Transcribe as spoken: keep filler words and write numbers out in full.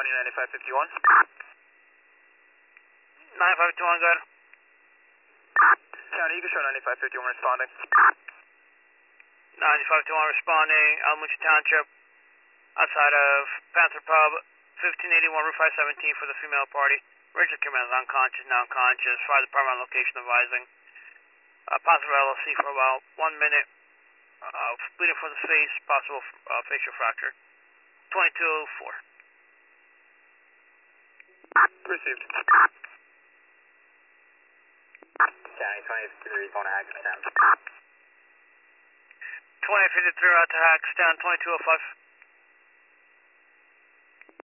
County ninety-five fifty-one. ninety-five fifty-one, go ahead. County, you can show ninety-five fifty-one responding. ninety-five fifty-one responding, Alamucha Township, outside of Panther Pub, fifteen eighty-one Route five seventeen for the female party. Richard Kim is unconscious, now unconscious. Fire department on location advising. Uh, possible L L C for about one minute. Uh, bleeding from the face, possible uh, facial fracture. twenty-two oh four. Received. County twenty fifty-three is going to Hackettstown. twenty fifty-three out to Hackettstown, twenty-two oh five.